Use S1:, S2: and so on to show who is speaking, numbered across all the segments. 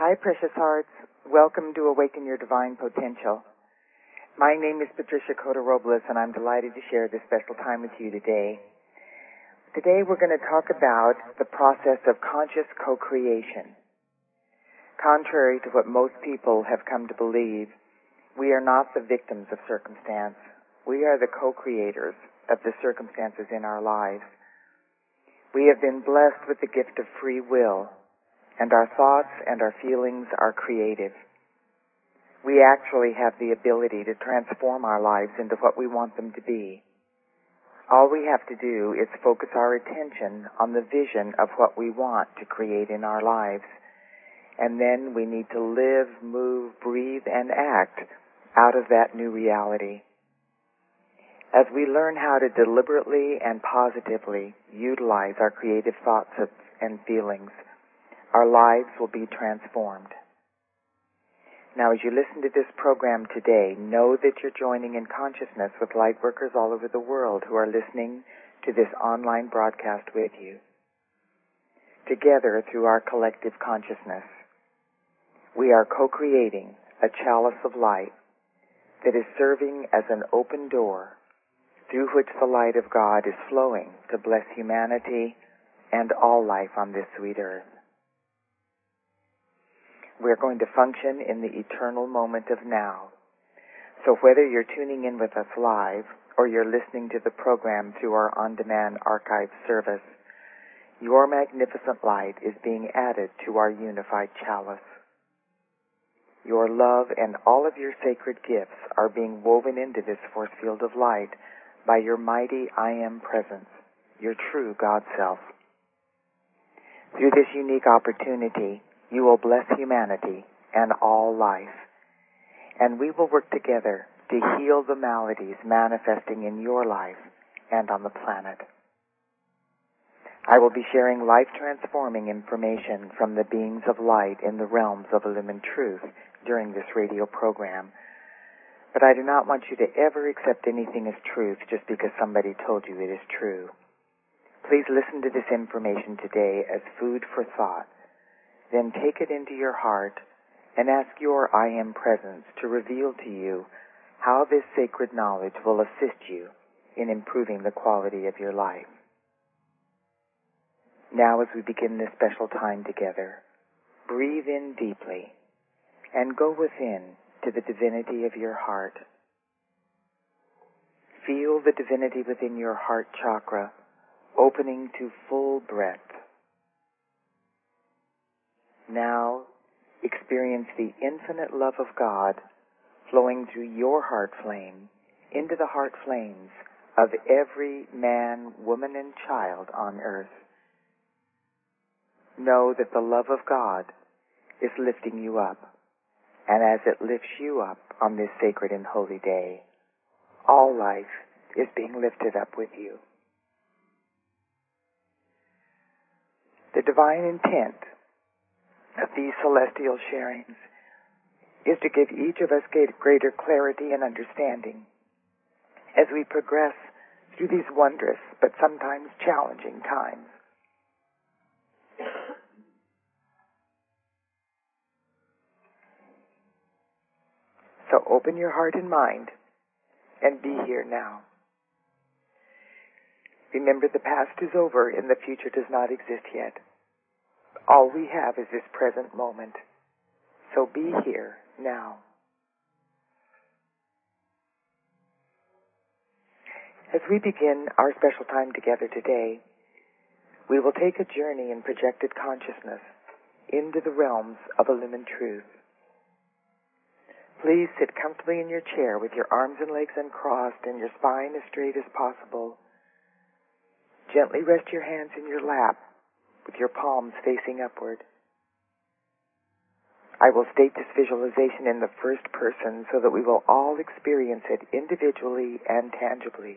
S1: Hi, precious hearts. Welcome to Awaken Your Divine Potential. My name is Patricia Cota-Robles, and I'm delighted to share this special time with you today. Today we're going to talk about the process of conscious co-creation. Contrary to what most people have come to believe, we are not the victims of circumstance. We are the co-creators of the circumstances in our lives. We have been blessed with the gift of free will, and our thoughts and our feelings are creative. We actually have the ability to transform our lives into what we want them to be. All we have to do is focus our attention on the vision of what we want to create in our lives. And then we need to live, move, breathe, and act out of that new reality. As we learn how to deliberately and positively utilize our creative thoughts and feelings, our lives will be transformed. Now, as you listen to this program today, know that you're joining in consciousness with light workers all over the world who are listening to this online broadcast with you. Together, through our collective consciousness, we are co-creating a chalice of light that is serving as an open door through which the light of God is flowing to bless humanity and all life on this sweet earth. We're going to function in the eternal moment of now. So whether you're tuning in with us live or you're listening to the program through our on-demand archive service, your magnificent light is being added to our unified chalice. Your love and all of your sacred gifts are being woven into this force field of light by your mighty I Am presence, your true God self. Through this unique opportunity, you will bless humanity and all life, and we will work together to heal the maladies manifesting in your life and on the planet. I will be sharing life-transforming information from the beings of light in the realms of illumined truth during this radio program, but I do not want you to ever accept anything as truth just because somebody told you it is true. Please listen to this information today as food for thought. Then take it into your heart and ask your I Am presence to reveal to you how this sacred knowledge will assist you in improving the quality of your life. Now, as we begin this special time together, breathe in deeply and go within to the divinity of your heart. Feel the divinity within your heart chakra opening to full breath. Now, experience the infinite love of God flowing through your heart flame into the heart flames of every man, woman, and child on earth. Know that the love of God is lifting you up, and as it lifts you up on this sacred and holy day, all life is being lifted up with you. The divine intent of these celestial sharings is to give each of us greater clarity and understanding as we progress through these wondrous but sometimes challenging times. So open your heart and mind and be here now. Remember, the past is over and the future does not exist yet. All we have is this present moment. So be here now. As we begin our special time together today, we will take a journey in projected consciousness into the realms of illumined truth. Please sit comfortably in your chair with your arms and legs uncrossed and your spine as straight as possible. Gently rest your hands in your lap with your palms facing upward. I will state this visualization in the first person so that we will all experience it individually and tangibly.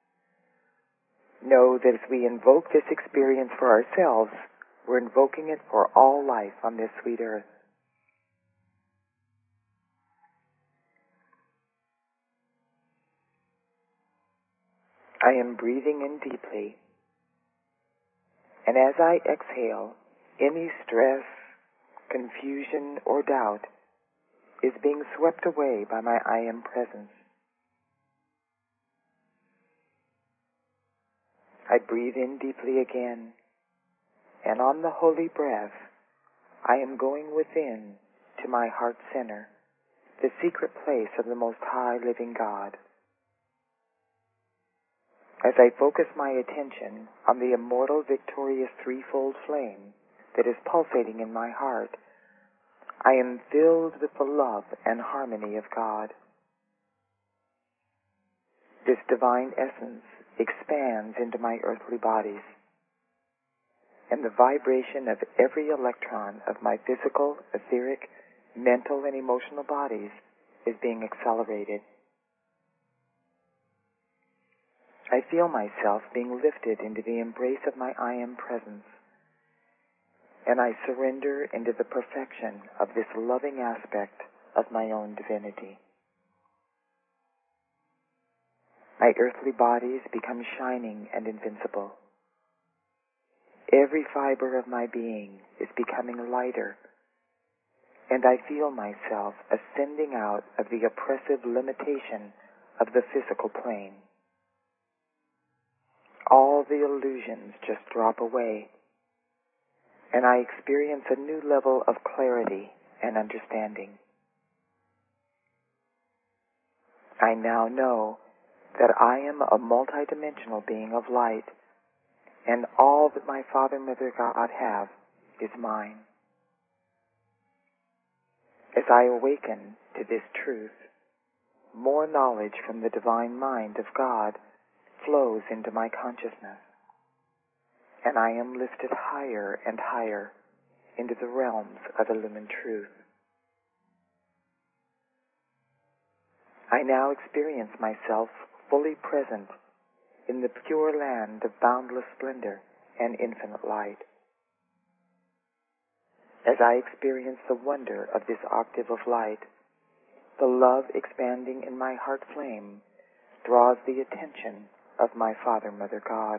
S1: Know that as we invoke this experience for ourselves, we're invoking it for all life on this sweet earth. I am breathing in deeply, and as I exhale, any stress, confusion, or doubt is being swept away by my I Am presence. I breathe in deeply again, and on the holy breath, I am going within to my heart center, the secret place of the Most High Living God. As I focus my attention on the immortal, victorious threefold flame that is pulsating in my heart, I am filled with the love and harmony of God. This divine essence expands into my earthly bodies, and the vibration of every electron of my physical, etheric, mental, and emotional bodies is being accelerated. I feel myself being lifted into the embrace of my I Am presence, and I surrender into the perfection of this loving aspect of my own divinity. My earthly bodies become shining and invincible. Every fiber of my being is becoming lighter, and I feel myself ascending out of the oppressive limitation of the physical plane. All the illusions just drop away, and I experience a new level of clarity and understanding. I now know that I am a multidimensional being of light, and all that my Father, Mother, God have is mine. As I awaken to this truth, more knowledge from the divine mind of God flows into my consciousness, and I am lifted higher and higher into the realms of illumined truth. I now experience myself fully present in the pure land of boundless splendor and infinite light. As I experience the wonder of this octave of light, the love expanding in my heart flame draws the attention of my Father, Mother, God.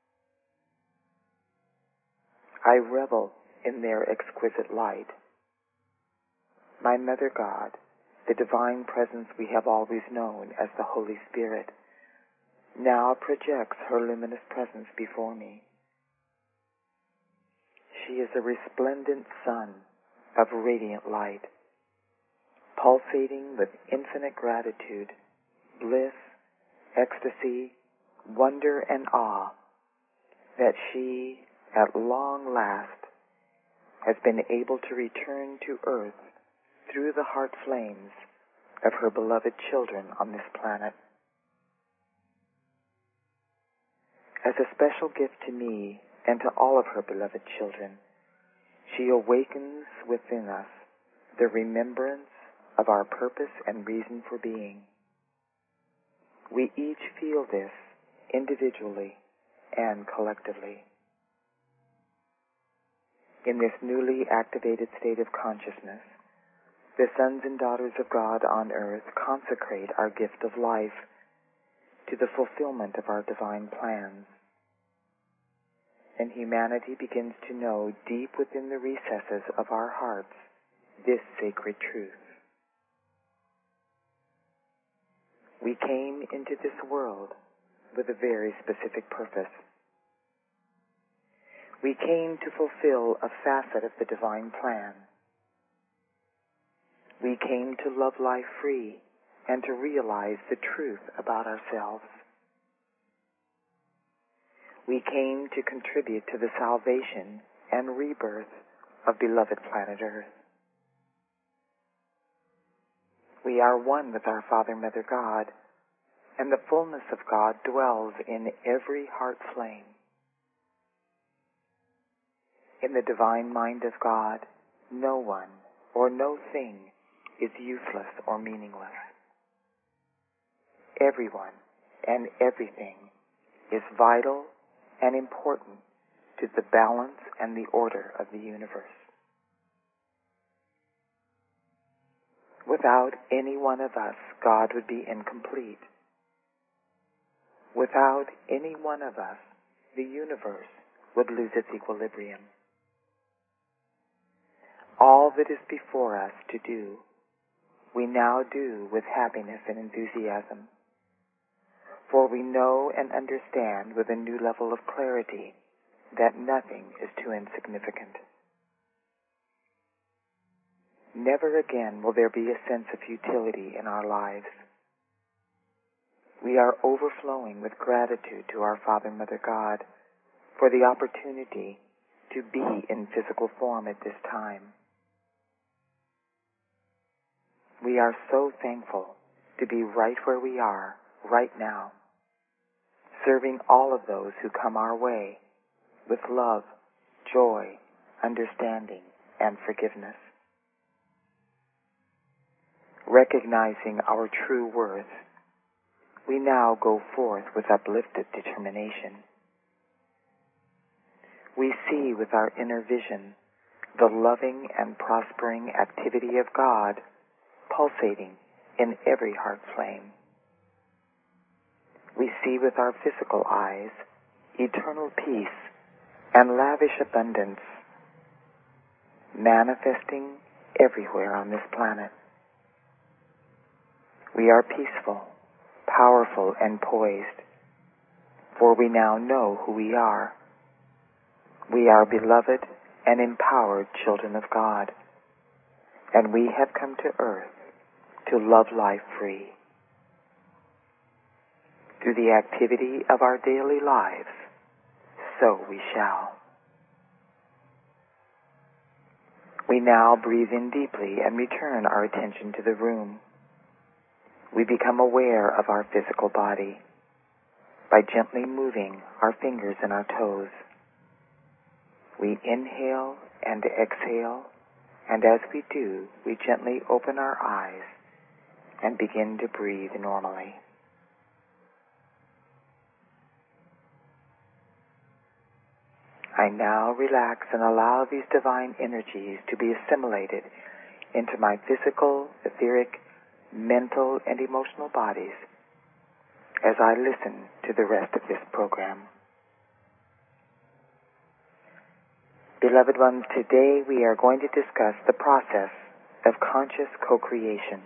S1: I revel in their exquisite light. My Mother God, the divine presence we have always known as the Holy Spirit, now projects her luminous presence before me. She is a resplendent sun of radiant light, pulsating with infinite gratitude, bliss, ecstasy, wonder, and awe that she, at long last, has been able to return to earth through the heart flames of her beloved children on this planet. As a special gift to me and to all of her beloved children, she awakens within us the remembrance of our purpose and reason for being. We each feel this individually and collectively. In this newly activated state of consciousness, the sons and daughters of God on earth consecrate our gift of life to the fulfillment of our divine plans. And humanity begins to know deep within the recesses of our hearts this sacred truth. We came into this world with a very specific purpose. We came to fulfill a facet of the divine plan. We came to love life free and to realize the truth about ourselves. We came to contribute to the salvation and rebirth of beloved planet Earth. We are one with our Father, Mother, God, and the fullness of God dwells in every heart flame. In the divine mind of God, no one or no thing is useless or meaningless. Everyone and everything is vital and important to the balance and the order of the universe. Without any one of us, God would be incomplete. Without any one of us, the universe would lose its equilibrium. all that is before us to do, we now do with happiness and enthusiasm. For we know and understand with a new level of clarity that nothing is too insignificant. Never again will there be a sense of futility in our lives. We are overflowing with gratitude to our Father, Mother, God for the opportunity to be in physical form at this time. We are so thankful to be right where we are right now, serving all of those who come our way with love, joy, understanding, and forgiveness. Recognizing our true worth, we now go forth with uplifted determination. We see with our inner vision the loving and prospering activity of God pulsating in every heart flame. We see with our physical eyes eternal peace and lavish abundance manifesting everywhere on this planet. We are peaceful, powerful, and poised, for we now know who we are. We are beloved and empowered children of God, and we have come to earth to love life free. Through the activity of our daily lives, so we shall. We now breathe in deeply and return our attention to the room. We become aware of our physical body by gently moving our fingers and our toes. We inhale and exhale, and as we do, we gently open our eyes and begin to breathe normally. I now relax and allow these divine energies to be assimilated into my physical, etheric, mental, and emotional bodies as I listen to the rest of this program. Beloved ones, today we are going to discuss the process of conscious co-creation.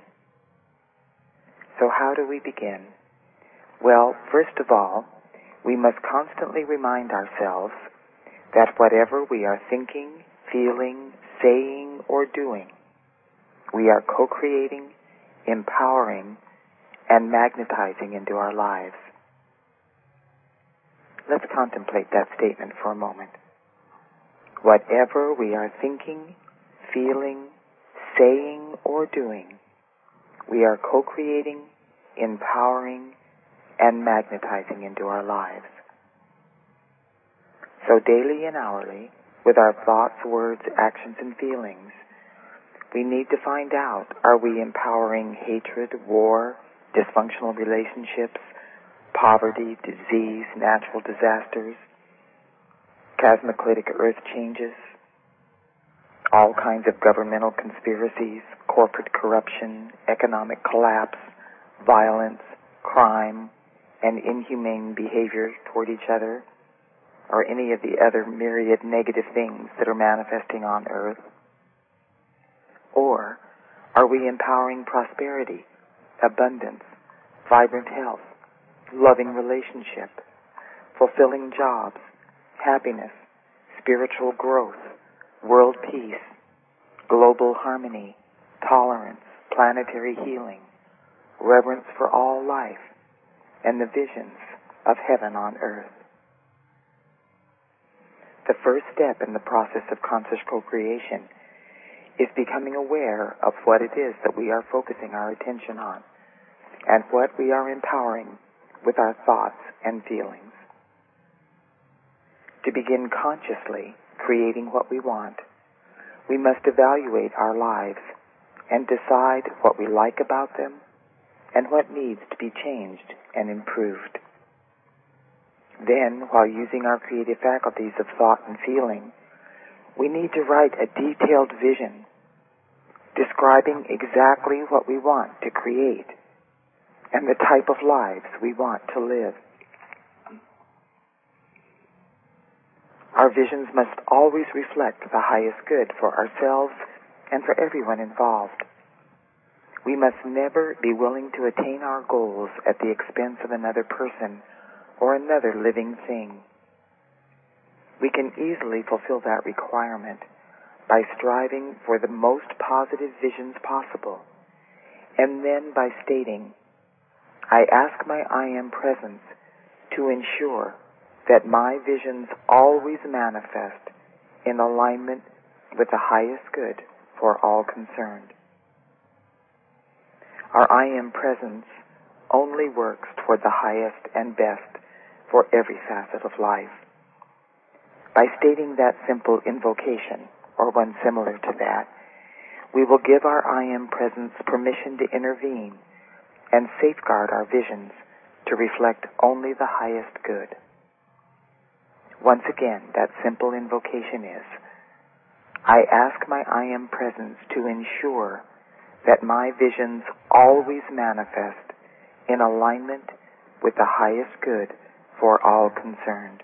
S1: So how do we begin? Well, first of all, we must constantly remind ourselves that whatever we are thinking, feeling, saying, or doing, we are co-creating, empowering, and magnetizing into our lives. Let's contemplate that statement for a moment. Whatever we are thinking, feeling, saying, or doing, we are co-creating, empowering, and magnetizing into our lives. So daily and hourly, with our thoughts, words, actions, and feelings, we need to find out, are we empowering hatred, war, dysfunctional relationships, poverty, disease, natural disasters, cataclysmic earth changes, all kinds of governmental conspiracies, corporate corruption, economic collapse, violence, crime, and inhumane behavior toward each other, or any of the other myriad negative things that are manifesting on earth? Or are we empowering prosperity, abundance, vibrant health, loving relationship, fulfilling jobs, happiness, spiritual growth, world peace, global harmony, tolerance, planetary healing, reverence for all life, and the visions of heaven on earth? The first step in the process of conscious co-creation is becoming aware of what it is that we are focusing our attention on and what we are empowering with our thoughts and feelings. To begin consciously creating what we want, we must evaluate our lives and decide what we like about them and what needs to be changed and improved. Then, while using our creative faculties of thought and feeling, we need to write a detailed vision describing exactly what we want to create and the type of lives we want to live. Our visions must always reflect the highest good for ourselves and for everyone involved. We must never be willing to attain our goals at the expense of another person or another living thing. We can easily fulfill that requirement by striving for the most positive visions possible, and then by stating, I ask my I Am Presence to ensure that my visions always manifest in alignment with the highest good for all concerned. Our I Am Presence only works toward the highest and best for every facet of life. By stating that simple invocation, or one similar to that, we will give our I Am Presence permission to intervene and safeguard our visions to reflect only the highest good. Once again, that simple invocation is, I ask my I Am Presence to ensure that my visions always manifest in alignment with the highest good for all concerned.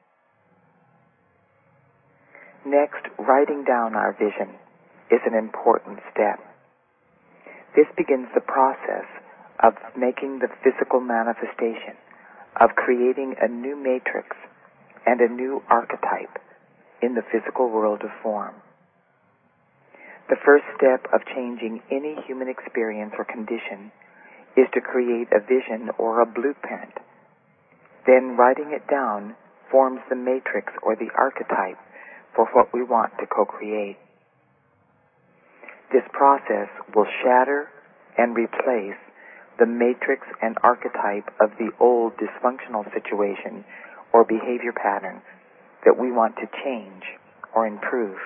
S1: Next, writing down our vision is an important step. This begins the process of making the physical manifestation, of creating a new matrix and a new archetype in the physical world of form. The first step of changing any human experience or condition is to create a vision or a blueprint. Then writing it down forms the matrix or the archetype for what we want to co-create. This process will shatter and replace the matrix and archetype of the old dysfunctional situation or behavior pattern that we want to change or improve.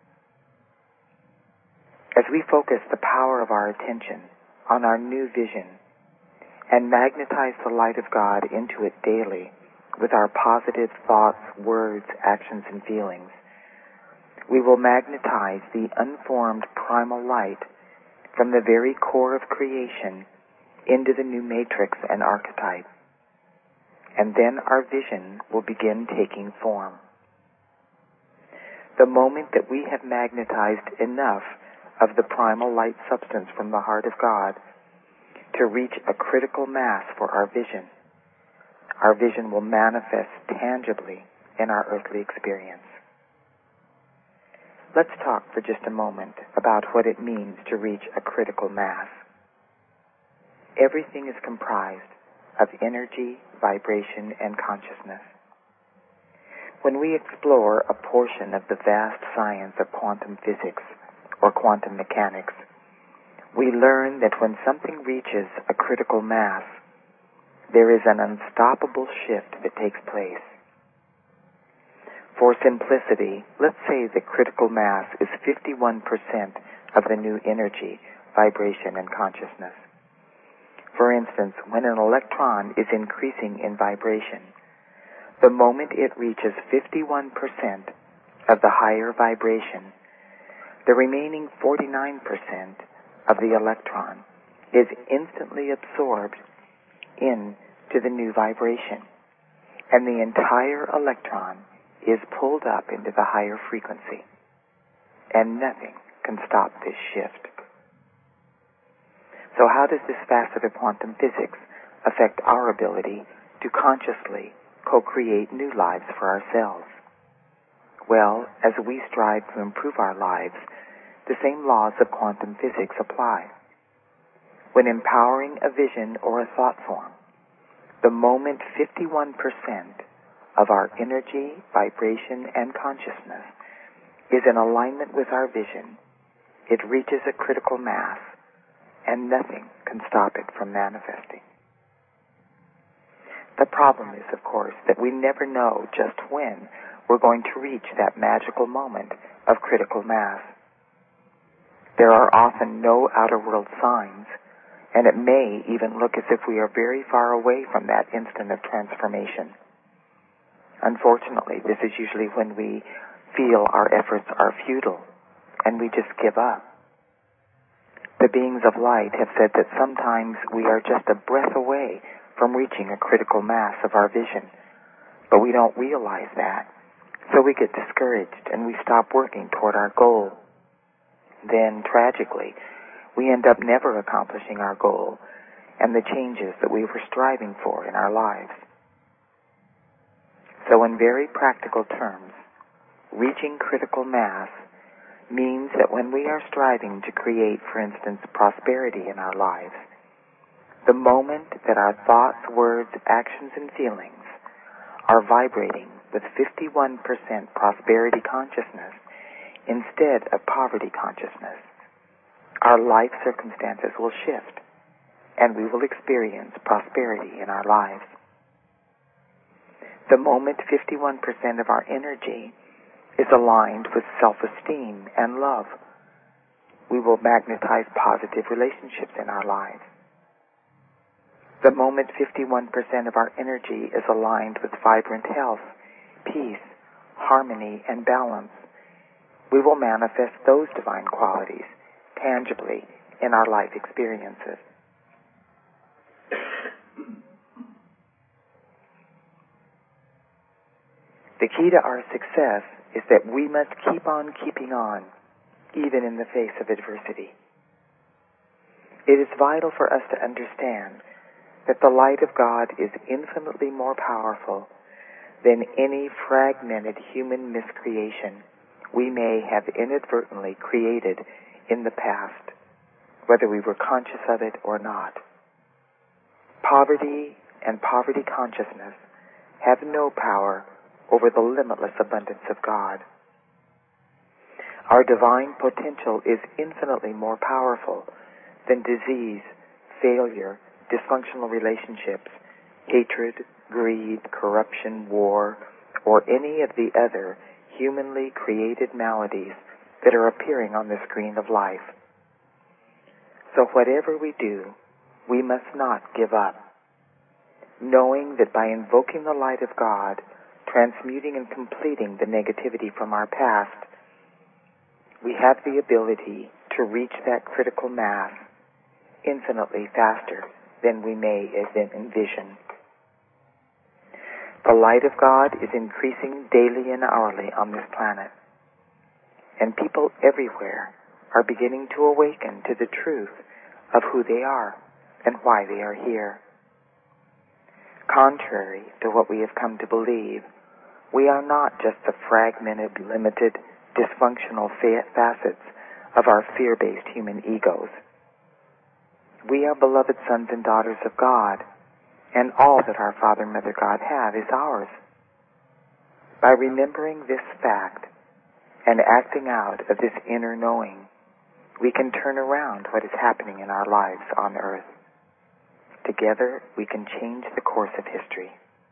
S1: As we focus the power of our attention on our new vision and magnetize the light of God into it daily with our positive thoughts, words, actions, and feelings, we will magnetize the unformed primal light from the very core of creation into the new matrix and archetype. And then our vision will begin taking form. The moment that we have magnetized enough of the primal light substance from the heart of God to reach a critical mass for our vision will manifest tangibly in our earthly experience. Let's talk for just a moment about what it means to reach a critical mass. Everything is comprised of energy, vibration, and consciousness. When we explore a portion of the vast science of quantum physics or quantum mechanics, we learn that when something reaches a critical mass, there is an unstoppable shift that takes place. For simplicity, let's say the critical mass is 51% of the new energy, vibration, and consciousness. For instance, when an electron is increasing in vibration, the moment it reaches 51% of the higher vibration, the remaining 49% of the electron is instantly absorbed into the new vibration, and the entire electron is pulled up into the higher frequency, and nothing can stop this shift. So how does this facet of quantum physics affect our ability to consciously co-create new lives for ourselves? Well, as we strive to improve our lives, the same laws of quantum physics apply. When empowering a vision or a thought form, the moment 51% of our energy, vibration, and consciousness is in alignment with our vision, it reaches a critical mass, and nothing can stop it from manifesting. The problem is, of course, that we never know just when we're going to reach that magical moment of critical mass. There are often no outer world signs, and it may even look as if we are very far away from that instant of transformation. Unfortunately, this is usually when we feel our efforts are futile and we just give up. The beings of light have said that sometimes we are just a breath away from reaching a critical mass of our vision, but we don't realize that, so we get discouraged and we stop working toward our goal. then tragically, we end up never accomplishing our goal and the changes that we were striving for in our lives. So in very practical terms, reaching critical mass means that when we are striving to create, for instance, prosperity in our lives, the moment that our thoughts, words, actions, and feelings are vibrating with 51% prosperity consciousness instead of poverty consciousness, our life circumstances will shift, and we will experience prosperity in our lives. The moment 51% of our energy is aligned with self-esteem and love, we will magnetize positive relationships in our lives. The moment 51% of our energy is aligned with vibrant health, peace, harmony, and balance, we will manifest those divine qualities tangibly in our life experiences. The key to our success is that we must keep on keeping on, even in the face of adversity. It is vital for us to understand that the light of God is infinitely more powerful than any fragmented human miscreation we may have inadvertently created in the past, whether we were conscious of it or not. Poverty and poverty consciousness have no power over the limitless abundance of God. Our divine potential is infinitely more powerful than disease, failure, dysfunctional relationships, hatred, greed, corruption, war, or any of the other humanly created maladies that are appearing on the screen of life. So whatever we do, we must not give up, knowing that by invoking the light of God, transmuting and completing the negativity from our past, we have the ability to reach that critical mass infinitely faster than we may envision. The light of God is increasing daily and hourly on this planet, and people everywhere are beginning to awaken to the truth of who they are and why they are here. Contrary to what we have come to believe, we are not just the fragmented, limited, dysfunctional facets of our fear-based human egos. We are beloved sons and daughters of God, and all that our Father and Mother God have is ours. By remembering this fact and acting out of this inner knowing, we can turn around what is happening in our lives on earth. Together, we can change the course of history.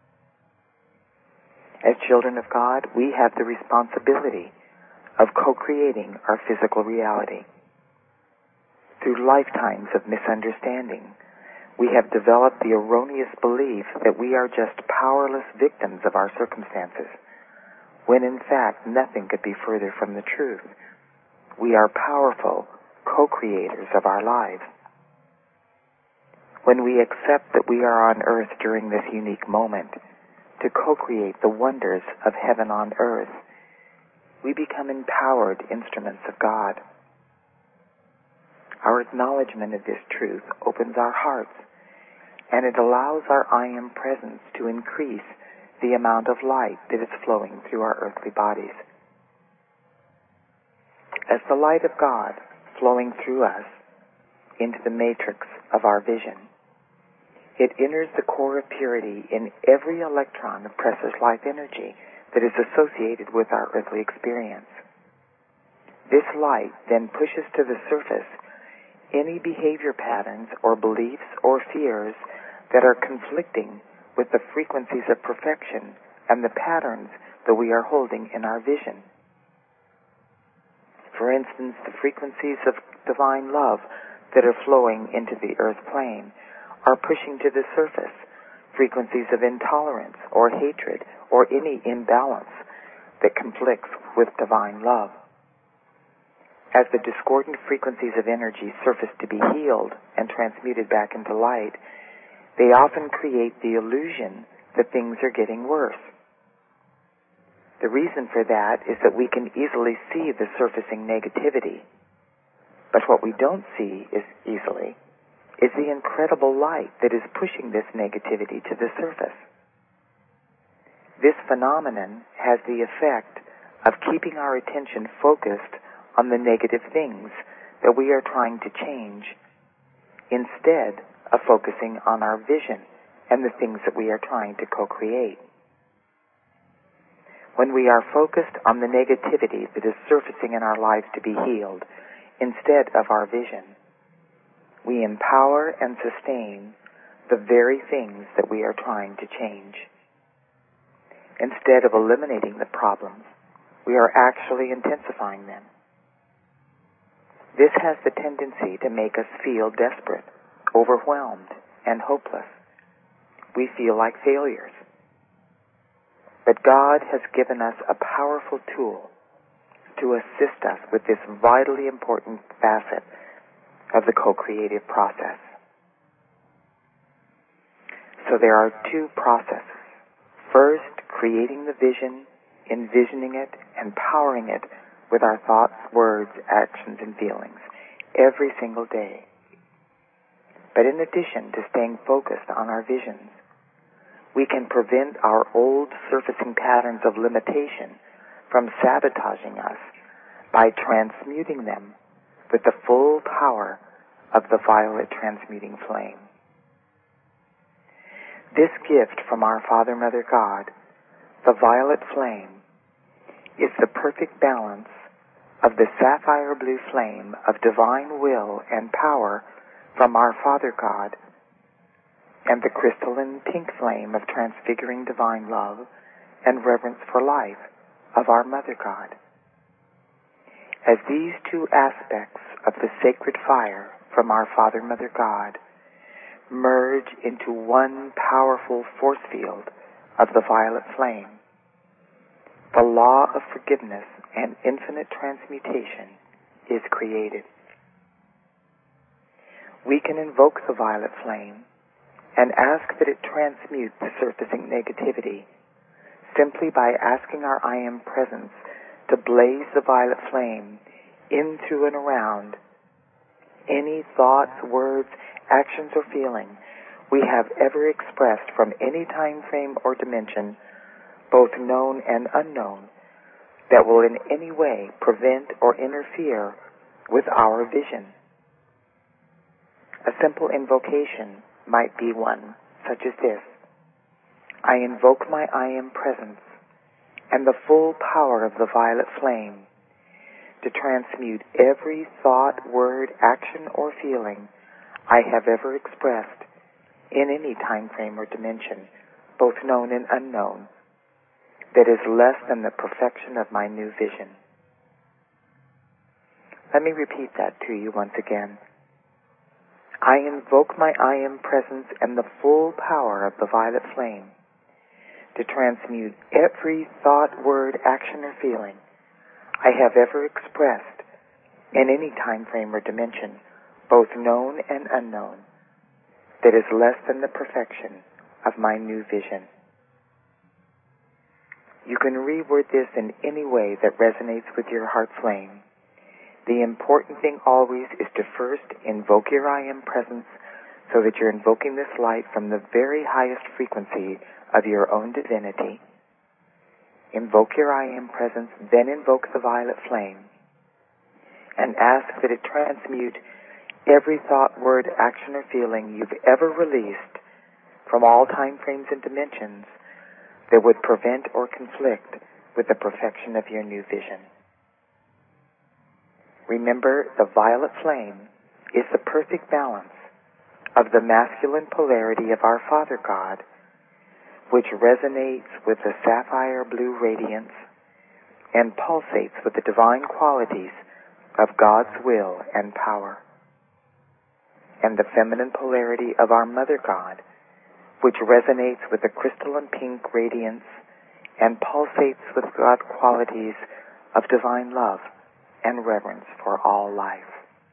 S1: As children of God, we have the responsibility of co-creating our physical reality. Through lifetimes of misunderstanding, we have developed the erroneous belief that we are just powerless victims of our circumstances, when in fact nothing could be further from the truth. We are powerful co-creators of our lives. When we accept that we are on earth during this unique moment to co-create the wonders of heaven on earth, we become empowered instruments of God. Our acknowledgement of this truth opens our hearts, and it allows our I Am presence to increase the amount of light that is flowing through our earthly bodies. As the light of God flowing through us into the matrix of our vision, it enters the core of purity in every electron of precious life energy that is associated with our earthly experience. This light then pushes to the surface any behavior patterns or beliefs or fears that are conflicting with the frequencies of perfection and the patterns that we are holding in our vision. For instance, the frequencies of divine love that are flowing into the earth plane are pushing to the surface frequencies of intolerance or hatred or any imbalance that conflicts with divine love. As the discordant frequencies of energy surface to be healed and transmuted back into light, they often create the illusion that things are getting worse. The reason for that is that we can easily see the surfacing negativity, But what we don't see easily is the incredible light that is pushing this negativity to the surface. This phenomenon has the effect of keeping our attention focused on the negative things that we are trying to change, instead of focusing on our vision and the things that we are trying to co-create. When we are focused on the negativity that is surfacing in our lives to be healed, instead of our vision, we empower and sustain the very things that we are trying to change. Instead of eliminating the problems, we are actually intensifying them. This has the tendency to make us feel desperate, overwhelmed, and hopeless. We feel like failures. But God has given us a powerful tool to assist us with this vitally important facet of the co-creative process. So there are two processes. First, creating the vision, envisioning it, and powering it with our thoughts, words, actions, and feelings every single day. But in addition to staying focused on our visions, we can prevent our old surfacing patterns of limitation from sabotaging us by transmuting them with the full power of the violet transmuting flame. This gift from our Father, Mother, God, the violet flame, is the perfect balance of the sapphire blue flame of divine will and power from our Father God, and the crystalline pink flame of transfiguring divine love and reverence for life of our Mother God. As these two aspects of the sacred fire from our Father, Mother God merge into one powerful force field of the violet flame, the law of forgiveness and infinite transmutation is created. We can invoke the violet flame and ask that it transmute the surfacing negativity simply by asking our I Am Presence to blaze the violet flame in, through, and around any thoughts, words, actions, or feeling we have ever expressed from any time frame or dimension, both known and unknown, that will in any way prevent or interfere with our vision. A simple invocation might be one, such as this: I invoke my I Am Presence and the full power of the violet flame to transmute every thought, word, action, or feeling I have ever expressed in any time frame or dimension, both known and unknown, that is less than the perfection of my new vision. Let me repeat that to you once again. I invoke my I Am Presence and the full power of the violet flame to transmute every thought, word, action, or feeling I have ever expressed in any time frame or dimension, both known and unknown, that is less than the perfection of my new vision. You can reword this in any way that resonates with your heart flame. The important thing always is to first invoke your I Am Presence so that you're invoking this light from the very highest frequency of your own divinity. Invoke your I Am Presence, then invoke the violet flame, and ask that it transmute every thought, word, action, or feeling you've ever released from all time frames and dimensions that would prevent or conflict with the perfection of your new vision. Remember, the violet flame is the perfect balance of the masculine polarity of our Father God, which resonates with the sapphire blue radiance and pulsates with the divine qualities of God's will and power, and the feminine polarity of our Mother God, which resonates with the crystalline pink radiance and pulsates with God's qualities of divine love and reverence for all life.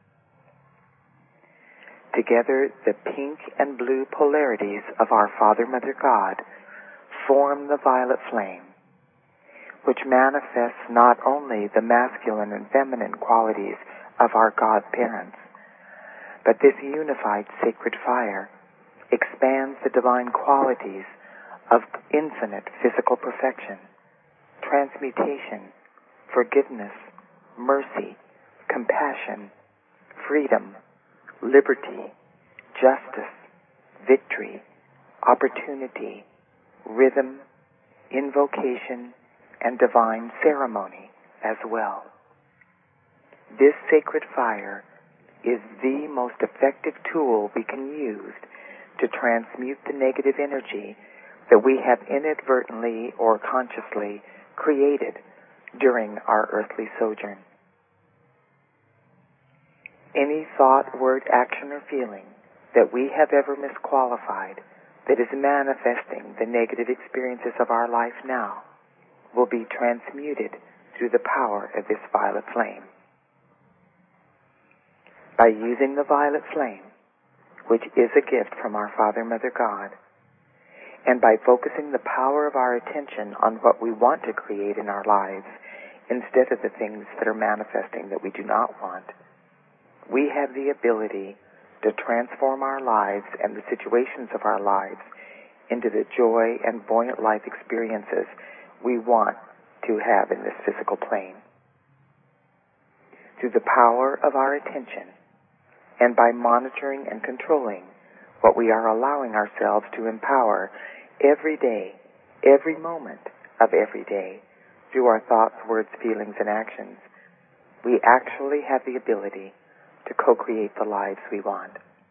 S1: Together, the pink and blue polarities of our Father, Mother God form the violet flame, which manifests not only the masculine and feminine qualities of our God parents. But this unified sacred fire expands the divine qualities of infinite physical perfection, transmutation, forgiveness, mercy, compassion, freedom, liberty, justice, victory, opportunity, rhythm, invocation, and divine ceremony as well. This sacred fire is the most effective tool we can use to transmute the negative energy that we have inadvertently or consciously created during our earthly sojourn. Any thought, word, action, or feeling that we have ever misqualified that is manifesting the negative experiences of our life now will be transmuted through the power of this violet flame. By using the violet flame, which is a gift from our Father, Mother, God, and by focusing the power of our attention on what we want to create in our lives instead of the things that are manifesting that we do not want, we have the ability to transform our lives and the situations of our lives into the joy and buoyant life experiences we want to have in this physical plane. Through the power of our attention, and by monitoring and controlling what we are allowing ourselves to empower every day, every moment of every day, through our thoughts, words, feelings, and actions, we actually have the ability to co-create the lives we want.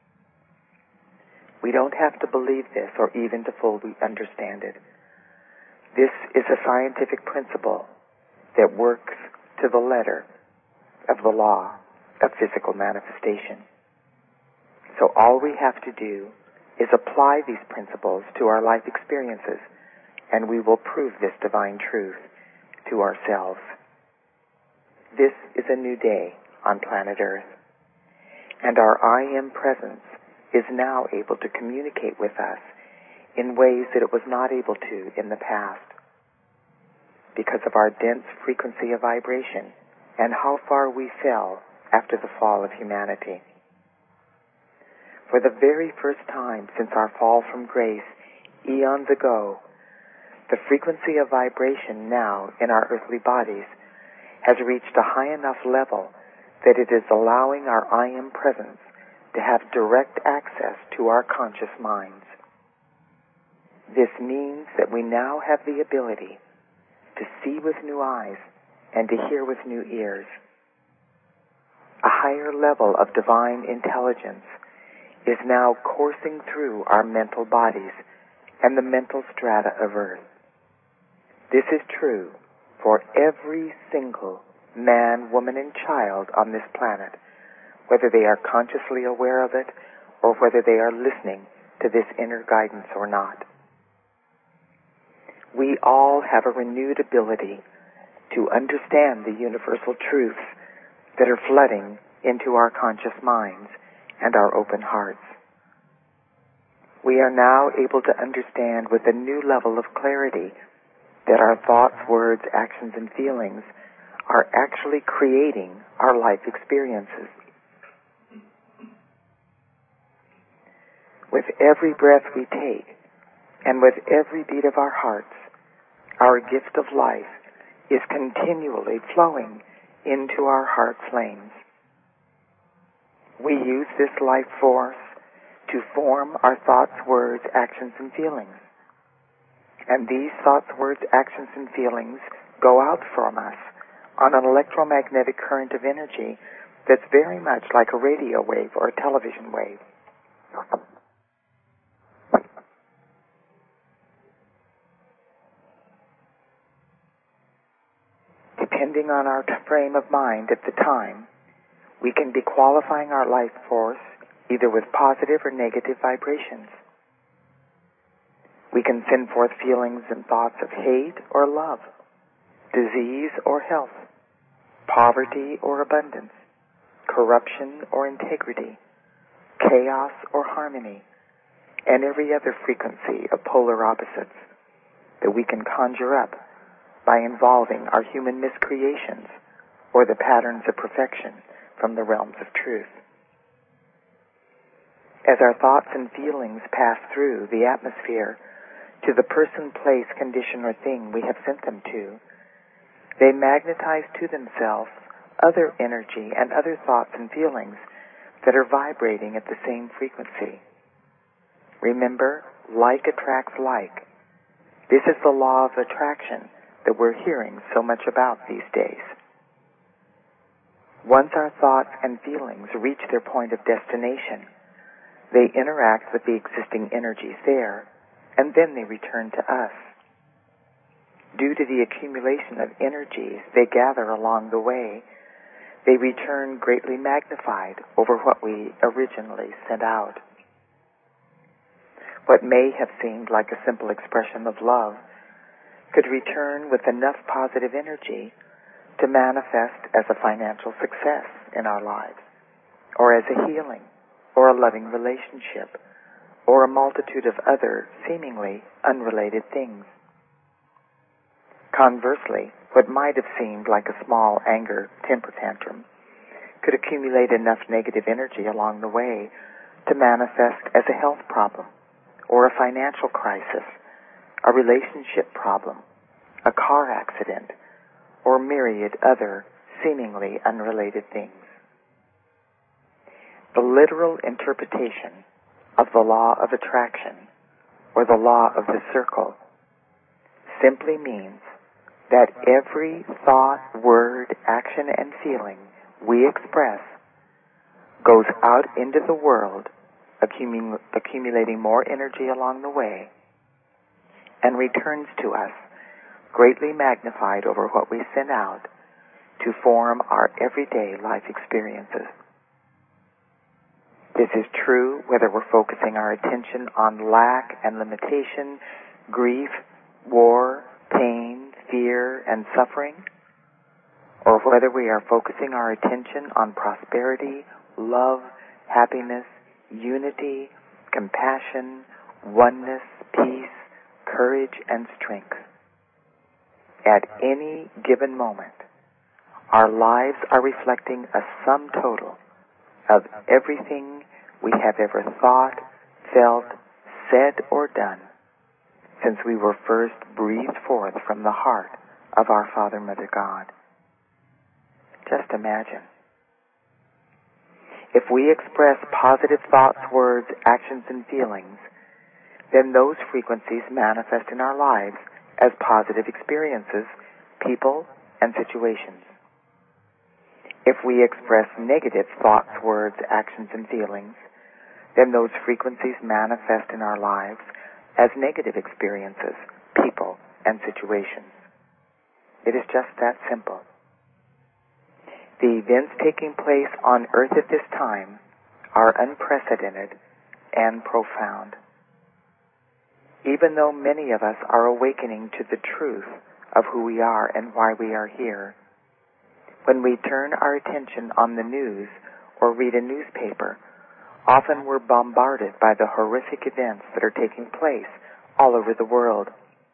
S1: We don't have to believe this or even to fully understand it. This is a scientific principle that works to the letter of the law of physical manifestation. So all we have to do is apply these principles to our life experiences, and we will prove this divine truth to ourselves. This is a new day on planet Earth, and our I Am presence is now able to communicate with us in ways that it was not able to in the past, because of our dense frequency of vibration and how far we fell after the fall of humanity. For the very first time since our fall from grace, eons ago, the frequency of vibration now in our earthly bodies has reached a high enough level that it is allowing our I Am presence to have direct access to our conscious minds. This means that we now have the ability to see with new eyes and to hear with new ears. A higher level of divine intelligence is now coursing through our mental bodies and the mental strata of Earth. This is true for every single man, woman, and child on this planet, whether they are consciously aware of it or whether they are listening to this inner guidance or not. We all have a renewed ability to understand the universal truths that are flooding into our conscious minds and our open hearts. We are now able to understand with a new level of clarity that our thoughts, words, actions, and feelings are actually creating our life experiences. With every breath we take and with every beat of our hearts, our gift of life is continually flowing into our heart flames. We use this life force to form our thoughts, words, actions, and feelings. And these thoughts, words, actions, and feelings go out from us on an electromagnetic current of energy that's very much like a radio wave or a television wave. Depending on our frame of mind at the time, we can be qualifying our life force either with positive or negative vibrations. We can send forth feelings and thoughts of hate or love, disease or health, poverty or abundance, corruption or integrity, chaos or harmony, and every other frequency of polar opposites that we can conjure up by involving our human miscreations or the patterns of perfection from the realms of truth. As our thoughts and feelings pass through the atmosphere to the person, place, condition, or thing we have sent them to, they magnetize to themselves other energy and other thoughts and feelings that are vibrating at the same frequency. Remember, like attracts like. This is the law of attraction that we're hearing so much about these days. Once our thoughts and feelings reach their point of destination, they interact with the existing energies there, and then they return to us. Due to the accumulation of energies they gather along the way, they return greatly magnified over what we originally sent out. What may have seemed like a simple expression of love could return with enough positive energy to manifest as a financial success in our lives, or as a healing, or a loving relationship, or a multitude of other seemingly unrelated things. Conversely, what might have seemed like a small anger temper tantrum could accumulate enough negative energy along the way to manifest as a health problem, or a financial crisis, a relationship problem, a car accident, or myriad other seemingly unrelated things. The literal interpretation of the law of attraction, or the law of the circle, simply means that every thought, word, action, and feeling we express goes out into the world, accumulating more energy along the way, and returns to us greatly magnified over what we send out to form our everyday life experiences. This is true whether we're focusing our attention on lack and limitation, grief, war, pain, fear, and suffering, or whether we are focusing our attention on prosperity, love, happiness, unity, compassion, oneness, peace, courage, and strength. At any given moment, our lives are reflecting a sum total of everything we have ever thought, felt, said, or done since we were first breathed forth from the heart of our Father, Mother, God. Just imagine. If we express positive thoughts, words, actions, and feelings, then those frequencies manifest in our lives as positive experiences, people, and situations. If we express negative thoughts, words, actions, and feelings, then those frequencies manifest in our lives as negative experiences, people, and situations. It is just that simple. The events taking place on earth at this time are unprecedented and profound. Even though many of us are awakening to the truth of who we are and why we are here, when we turn our attention on the news or read a newspaper, often we're bombarded by the horrific events that are taking place all over the world.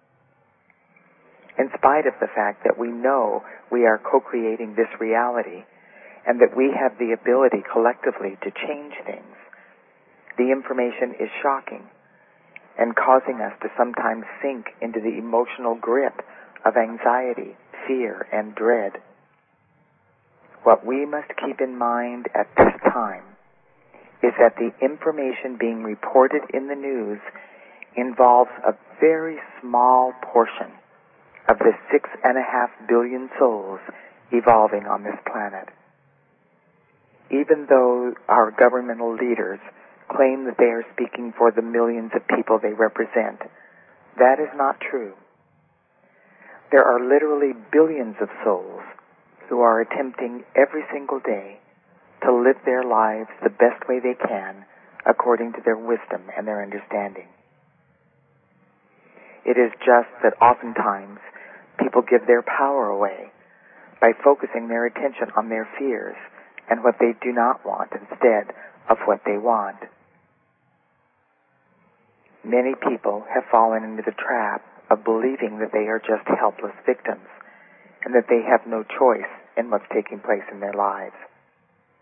S1: In spite of the fact that we know we are co-creating this reality and that we have the ability collectively to change things, the information is shocking and causing us to sometimes sink into the emotional grip of anxiety, fear, and dread. What we must keep in mind at this time is that the information being reported in the news involves a very small portion of the 6.5 billion souls evolving on this planet. Even though our governmental leaders claim that they are speaking for the millions of people they represent, that is not true. There are literally billions of souls who are attempting every single day to live their lives the best way they can according to their wisdom and their understanding. It is just that oftentimes people give their power away by focusing their attention on their fears and what they do not want instead of what they want. Many people have fallen into the trap of believing that they are just helpless victims and that they have no choice in what's taking place in their lives.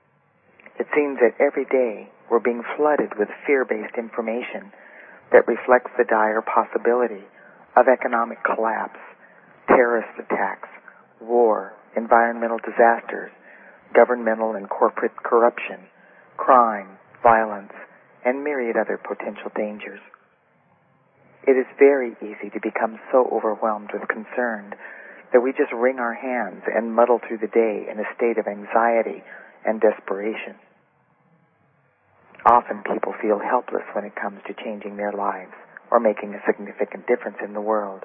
S1: It seems that every day we're being flooded with fear-based information that reflects the dire possibility of economic collapse, terrorist attacks, war, environmental disasters, governmental and corporate corruption, crime, violence, and myriad other potential dangers. It is very easy to become so overwhelmed with concern that we just wring our hands and muddle through the day in a state of anxiety and desperation. Often people feel helpless when it comes to changing their lives or making a significant difference in the world.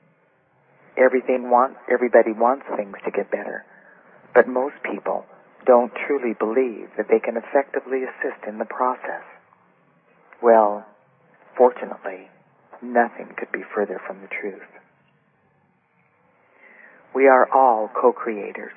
S1: Everybody wants things to get better, but most people don't truly believe that they can effectively assist in the process. Well, fortunately, nothing could be further from the truth. We are all co-creators.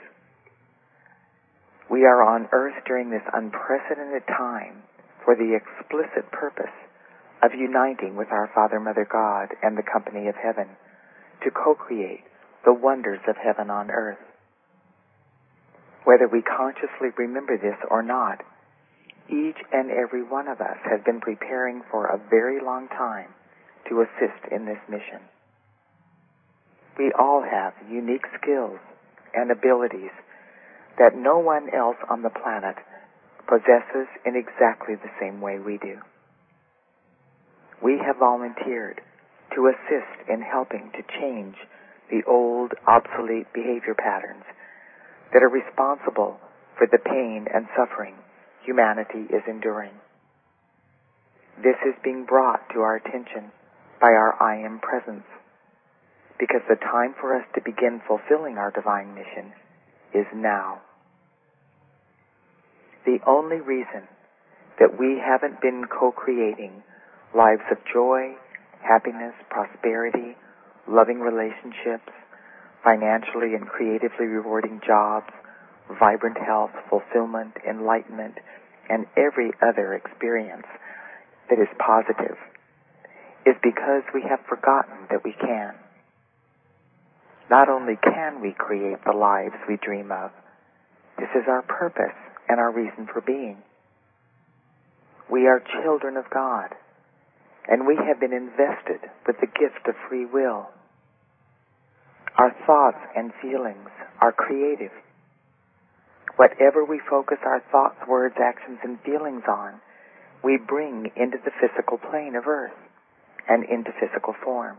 S1: We are on earth during this unprecedented time for the explicit purpose of uniting with our Father, Mother, God, and the company of heaven to co-create the wonders of heaven on earth. Whether we consciously remember this or not, each and every one of us has been preparing for a very long time to assist in this mission. We all have unique skills and abilities that no one else on the planet possesses in exactly the same way we do. We have volunteered to assist in helping to change the old, obsolete behavior patterns that are responsible for the pain and suffering humanity is enduring. This is being brought to our attention by our I Am presence, because the time for us to begin fulfilling our divine mission is now. The only reason that we haven't been co-creating lives of joy, happiness, prosperity, loving relationships, financially and creatively rewarding jobs, vibrant health, fulfillment, enlightenment, and every other experience that is positive is because we have forgotten that we can. Not only can we create the lives we dream of, this is our purpose and our reason for being. We are children of God, and we have been invested with the gift of free will. Our thoughts and feelings are creative. Whatever we focus our thoughts, words, actions, and feelings on, we bring into the physical plane of earth and into physical form.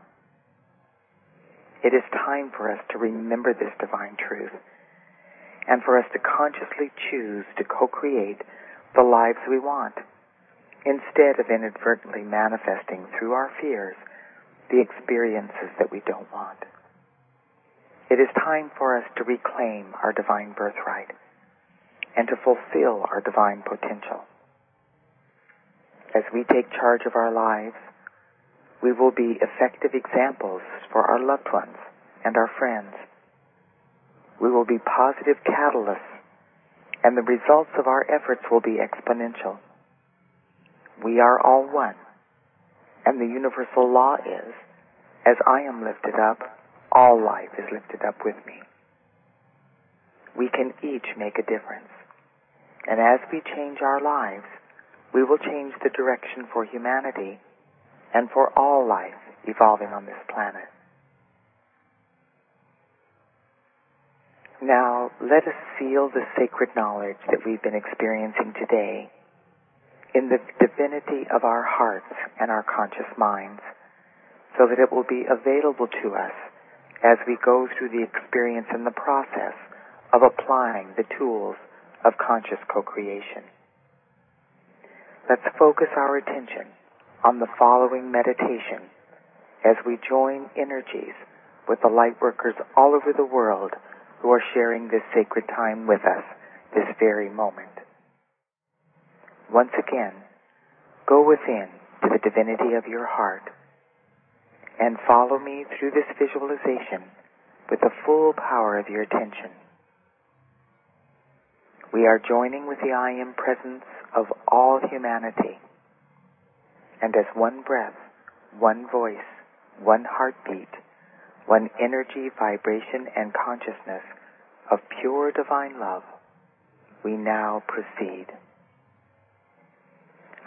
S1: It is time for us to remember this divine truth and for us to consciously choose to co-create the lives we want, instead of inadvertently manifesting through our fears the experiences that we don't want. It is time for us to reclaim our divine birthright and to fulfill our divine potential. As we take charge of our lives, we will be effective examples for our loved ones and our friends. We will be positive catalysts, and the results of our efforts will be exponential. We are all one, and the universal law is, as I am lifted up, all life is lifted up with me. We can each make a difference, and as we change our lives, we will change the direction for humanity and for all life evolving on this planet. Now, let us seal the sacred knowledge that we've been experiencing today in the divinity of our hearts and our conscious minds, so that it will be available to us as we go through the experience and the process of applying the tools of conscious co-creation. Let's focus our attention on the following meditation as we join energies with the light workers all over the world who are sharing this sacred time with us this very moment. Once again, go within to the divinity of your heart and follow me through this visualization with the full power of your attention. We are joining with the I Am presence of all humanity, and as one breath, one voice, one heartbeat, one energy, vibration, and consciousness of pure divine love, we now proceed.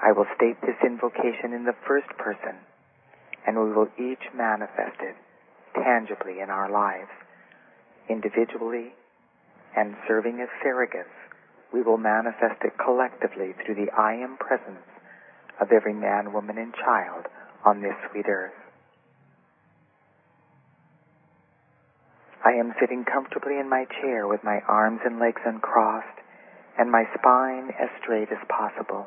S1: I will state this invocation in the first person, and we will each manifest it tangibly in our lives, individually, and serving as surrogates. We will manifest it collectively through the I Am presence of every man, woman, and child on this sweet earth. I am sitting comfortably in my chair with my arms and legs uncrossed and my spine as straight as possible.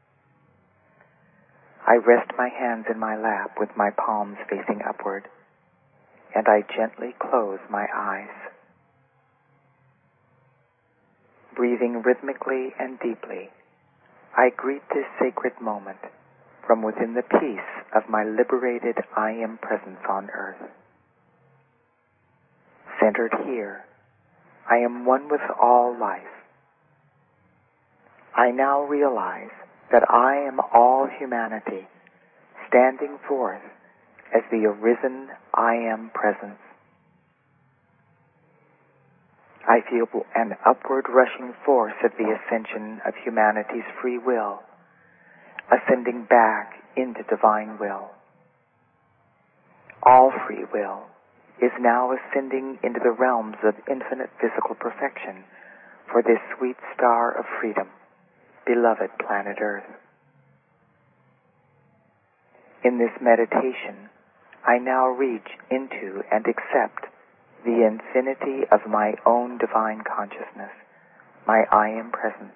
S1: I rest my hands in my lap with my palms facing upward, and I gently close my eyes. Breathing rhythmically and deeply, I greet this sacred moment from within the peace of my liberated I Am presence on earth. Centered here, I am one with all life. I now realize that I am all humanity, standing forth as the arisen I Am presence. I feel an upward rushing force of the ascension of humanity's free will, ascending back into divine will. All free will is now ascending into the realms of infinite physical perfection for this sweet star of freedom, beloved planet Earth. In this meditation, I now reach into and accept the infinity of my own divine consciousness, my I Am presence.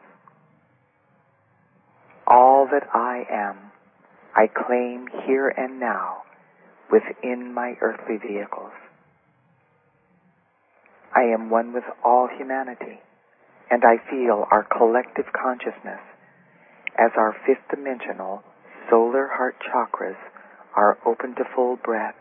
S1: All that I am, I claim here and now within my earthly vehicles. I am one with all humanity, and I feel our collective consciousness as our fifth-dimensional solar heart chakras are open to full breath.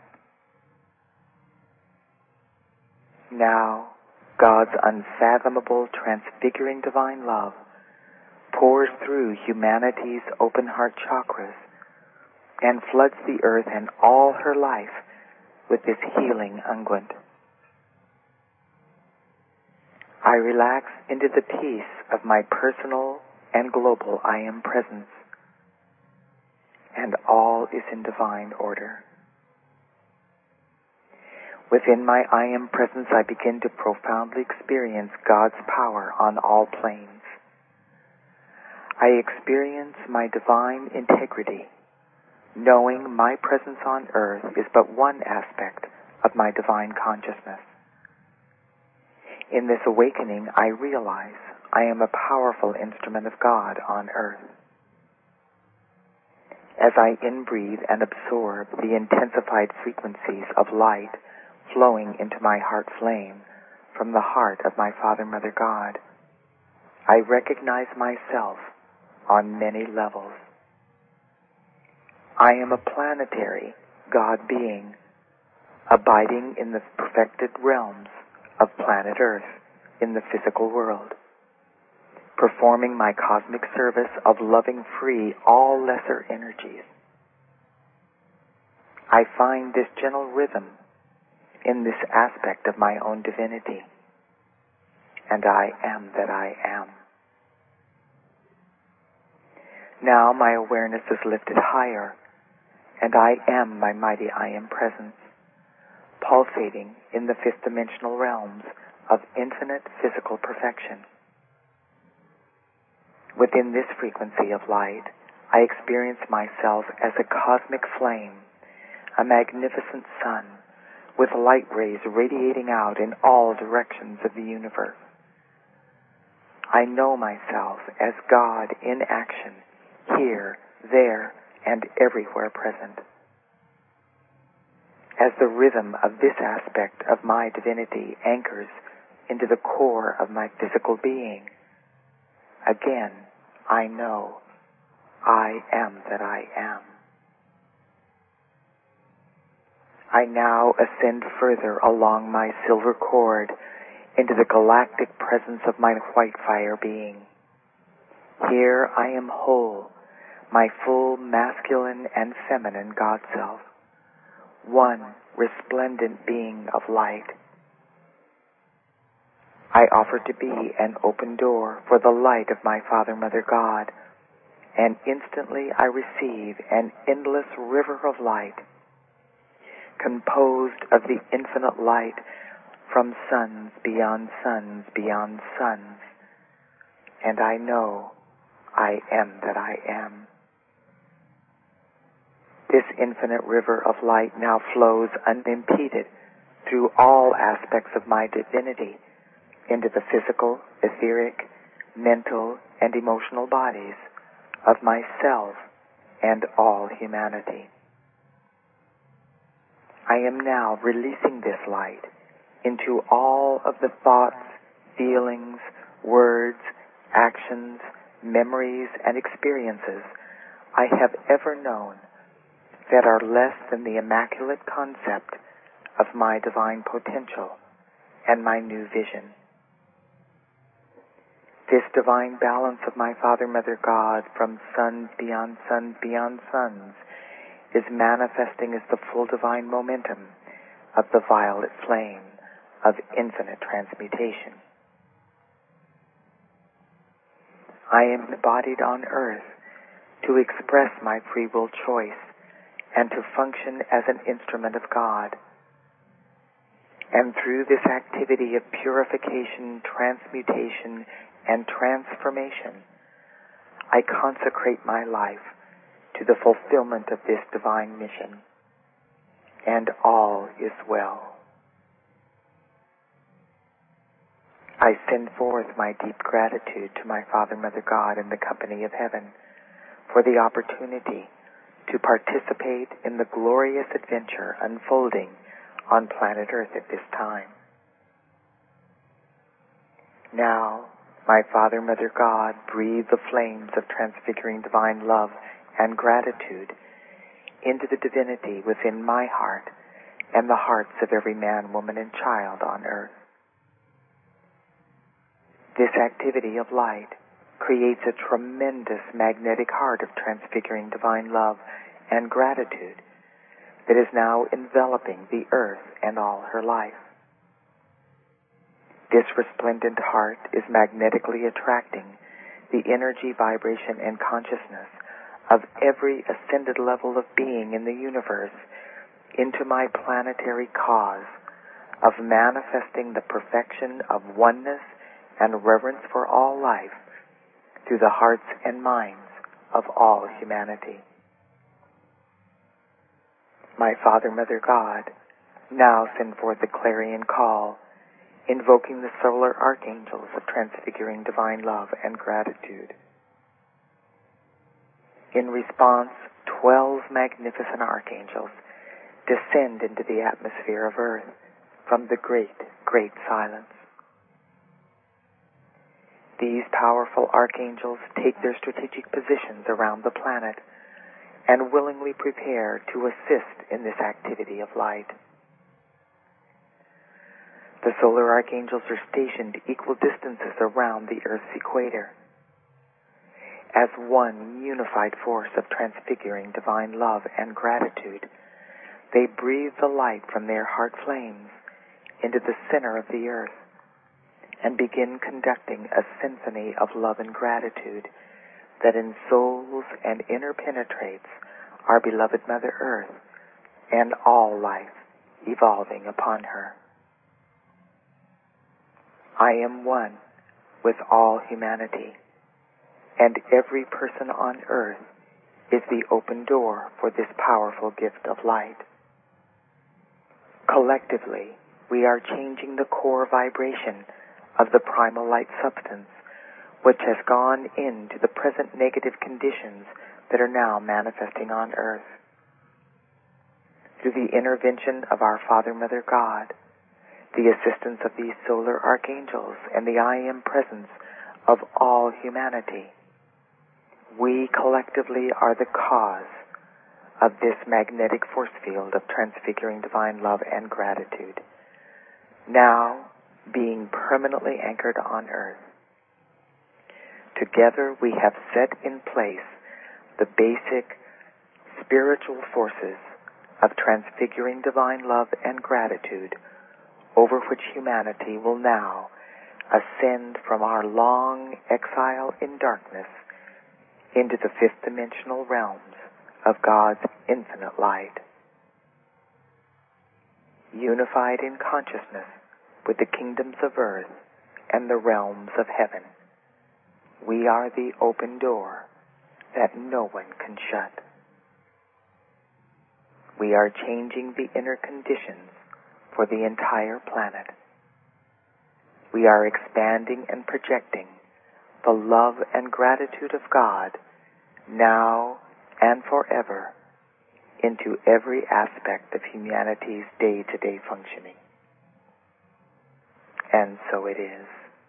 S1: Now, God's unfathomable, transfiguring divine love pours through humanity's open heart chakras and floods the earth and all her life with this healing unguent. I relax into the peace of my personal and global I Am presence, and all is in divine order. Within my I Am presence, I begin to profoundly experience God's power on all planes. I experience my divine integrity, knowing my presence on earth is but one aspect of my divine consciousness. In this awakening, I realize I am a powerful instrument of God on earth. As I inbreathe and absorb the intensified frequencies of light flowing into my heart flame from the heart of my Father, Mother, God, I recognize myself on many levels. I am a planetary God being, abiding in the perfected realms of planet Earth in the physical world, performing my cosmic service of loving free all lesser energies. I find this gentle rhythm in this aspect of my own divinity, and I am that I am. Now my awareness is lifted higher, and I am my mighty I Am presence, pulsating in the fifth-dimensional realms of infinite physical perfection. Within this frequency of light, I experience myself as a cosmic flame, a magnificent sun, with light rays radiating out in all directions of the universe. I know myself as God in action, here, there, and everywhere present. As the rhythm of this aspect of my divinity anchors into the core of my physical being, again, I know I am that I am. I now ascend further along my silver cord into the galactic presence of my white fire being. Here I am whole, my full masculine and feminine God self, one resplendent being of light. I offer to be an open door for the light of my Father, Mother, God, and instantly I receive an endless river of light, composed of the infinite light from suns beyond suns beyond suns, and I know I am that I am. This infinite river of light now flows unimpeded through all aspects of my divinity into the physical, etheric, mental, and emotional bodies of myself and all humanity. I am now releasing this light into all of the thoughts, feelings, words, actions, memories, and experiences I have ever known that are less than the immaculate concept of my divine potential and my new vision. This divine balance of my Father, Mother, God from suns beyond suns beyond suns is manifesting as the full divine momentum of the violet flame of infinite transmutation. I am embodied on earth to express my free will choice and to function as an instrument of God. And through this activity of purification, transmutation, and transformation, I consecrate my life to the fulfillment of this divine mission. And all is well. I send forth my deep gratitude to my Father, Mother, God in the company of heaven for the opportunity to participate in the glorious adventure unfolding on planet Earth at this time. Now, my Father, Mother, God, breathe the flames of transfiguring divine love and gratitude into the divinity within my heart and the hearts of every man, woman, and child on earth. This activity of light creates a tremendous magnetic heart of transfiguring divine love and gratitude that is now enveloping the earth and all her life. This resplendent heart is magnetically attracting the energy, vibration, and consciousness of every ascended level of being in the universe into my planetary cause of manifesting the perfection of oneness and reverence for all life through the hearts and minds of all humanity. My Father, Mother, God, now send forth the clarion call, invoking the solar archangels of transfiguring divine love and gratitude. In response, 12 magnificent archangels descend into the atmosphere of earth from the great, great silence. These powerful archangels take their strategic positions around the planet and willingly prepare to assist in this activity of light. The solar archangels are stationed equal distances around the Earth's equator. As one unified force of transfiguring divine love and gratitude, they breathe the light from their heart flames into the center of the earth and begin conducting a symphony of love and gratitude that ensouls and interpenetrates our beloved Mother Earth and all life evolving upon her. I am one with all humanity, and every person on earth is the open door for this powerful gift of light. Collectively, we are changing the core vibration of the primal light substance, which has gone into the present negative conditions that are now manifesting on earth. Through the intervention of our Father, Mother, God, the assistance of these solar archangels, and the I Am presence of all humanity, we collectively are the cause of this magnetic force field of transfiguring divine love and gratitude, now being permanently anchored on earth. Together we have set in place the basic spiritual forces of transfiguring divine love and gratitude over which humanity will now ascend from our long exile in darkness into the fifth dimensional realms of God's infinite light. Unified in consciousness with the kingdoms of earth and the realms of heaven, we are the open door that no one can shut. We are changing the inner conditions for the entire planet. We are expanding and projecting the love and gratitude of God now and forever into every aspect of humanity's day-to-day functioning. And so it is.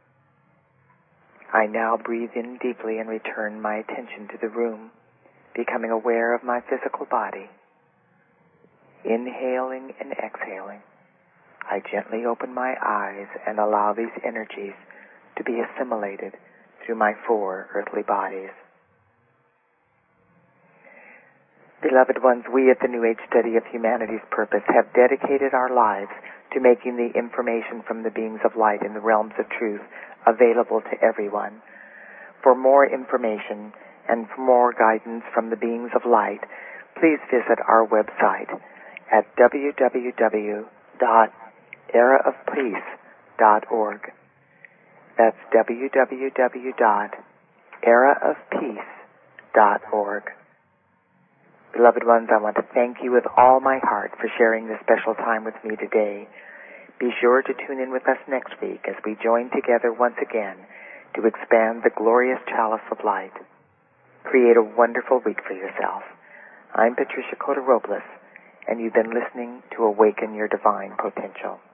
S1: I now breathe in deeply and return my attention to the room, becoming aware of my physical body. Inhaling and exhaling, I gently open my eyes and allow these energies to be assimilated through my 4 earthly bodies. Beloved ones, we at the New Age Study of Humanity's Purpose have dedicated our lives to making the information from the beings of light in the realms of truth available to everyone. For more information and for more guidance from the beings of light, please visit our website at www.eraofpeace.org. That's www.eraofpeace.org. Beloved ones, I want to thank you with all my heart for sharing this special time with me today. Be sure to tune in with us next week as we join together once again to expand the glorious chalice of light. Create a wonderful week for yourself. I'm Patricia Cota Robles, and you've been listening to Awaken Your Divine Potential.